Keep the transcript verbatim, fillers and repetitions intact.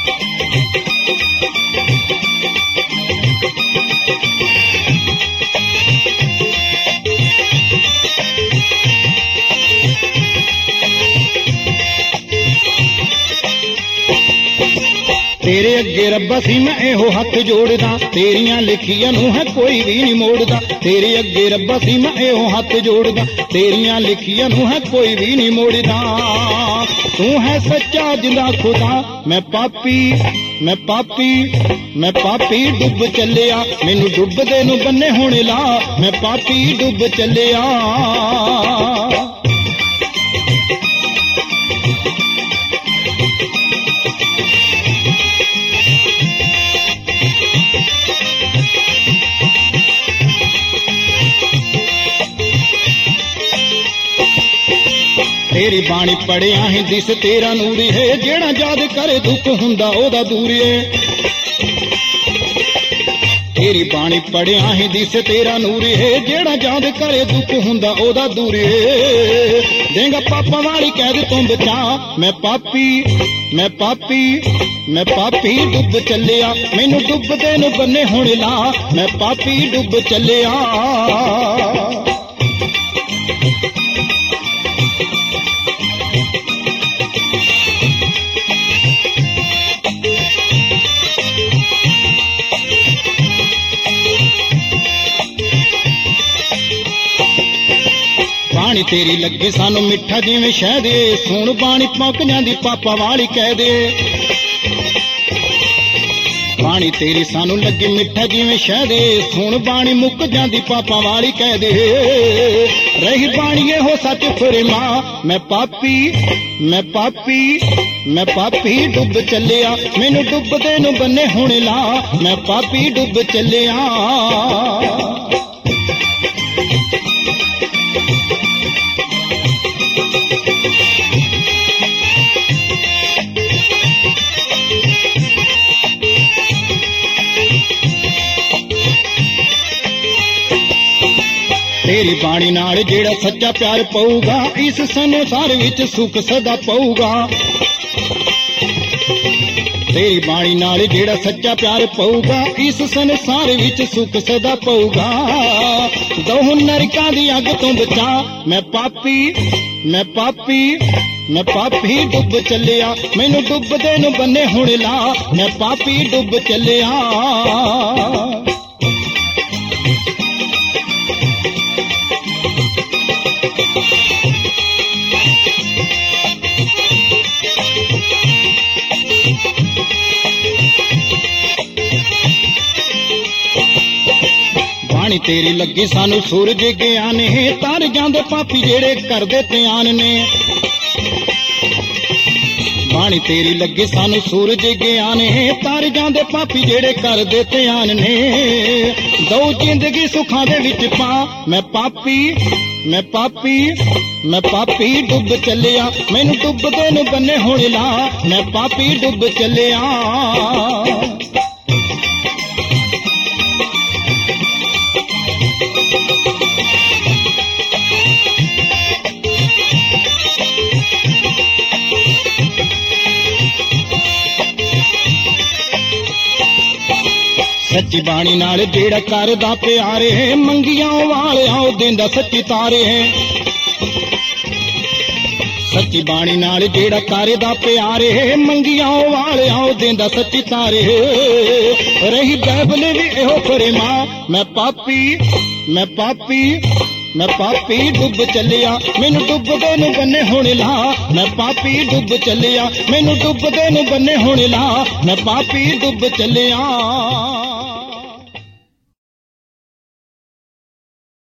तेरे अगे रब्बा सी मैं एहो हथ जोड़दा, तेरियां लिखियां नूं है कोई भी नहीं मोड़दा। तेरे अगे रब्बा सी मैं एहो हथ जोड़दा, तेरियां लिखियां नूं है कोई भी नहीं मोड़दा। तू है सच्चा जिंदा खुदा, मैं पापी मैं पापी मैं पापी डुब चलिया, मैनू डुबदे नूं बन्ने होने ला, मैं पापी डुब चलिया। तेरी बाणी पढ़िया ही दिस तेरा नूर है, जेड़ा याद करे दुख हुंदा ओदा दूर है। तेरी बाणी पढ़िया ही दिस तेरा नूर है, जेड़ा याद करे दुख हुंदा ओदा दूर है। देंगा पापा वाली कैद तो बचा, मैं पापी मैं पापी मैं पापी डुब चलिया, मैनू डुबदे नूं बन्ने होने ला, मैं पापी डुब चलिया। बाणी तेरी लगे सानू मिठा जिवें शहद, सुन बाणी पक जांदी पापा वाली कह दे। बाणी तेरी सानू लगे मिठा जिवें शहद, सुन बाणी मुक जांदी पापा वाली कह दे। रही बाणी हो सच फरेमा, मैं पापी मैं पापी मैं पापी डुब चलिया, मैनू डुबदे नूं बन्ने होने ला, मैं पापी डुब चलिया। तेरी बाणी नाल जेड़ा सच्चा प्यार पऊगा, इस संसार विच सुख सदा पऊगा। तेरी बाणी नाल जेड़ा सच्चा प्यार पऊगा, इस संसार विच सुख सदा पऊगा। दोह नरकां दी अग तो बचा, मैं पापी मैं पापी मैं पापी डुब चलिया, मैनू डुबदे नूं बन्ने होने ला, मैं पापी डुब चलिया। बाणी तेरी लगी सानू सूरज ज्ञान है, तार जांदे पापी जेड़े करदे ध्यान ने। बाणी तेरी लगी सानू सूरज ज्ञान है, तार जांदे पापी जेड़े करदे ध्यान ने। दो जिंदगी सुखां दे विच पा, मैं पापी मैं पापी मैं पापी डुब चलिया, मैनू डुबदे नूं बन्ने होने ला, मैं पापी डुब चलिया। सच्ची बाणी नाल जेड़ा करदा प्यार है, मंगियां वालियां ओ देंदा सच्ची तारे है। सच्ची बाणी नाल जेड़ा करदा प्यार है, मंगियां वालियां ओ देंदा सच्ची तारे है। रही बाइबल भी एहो फरेमा, मैं पापी मैं पापी मैं पापी डुब चलिया, मैनू डुबदे नूं बन्ने होने ला, मैं पापी डुब चलिया, मैनू डुबदे नूं बन्ने होने ला, मैं पापी डुब चलिया।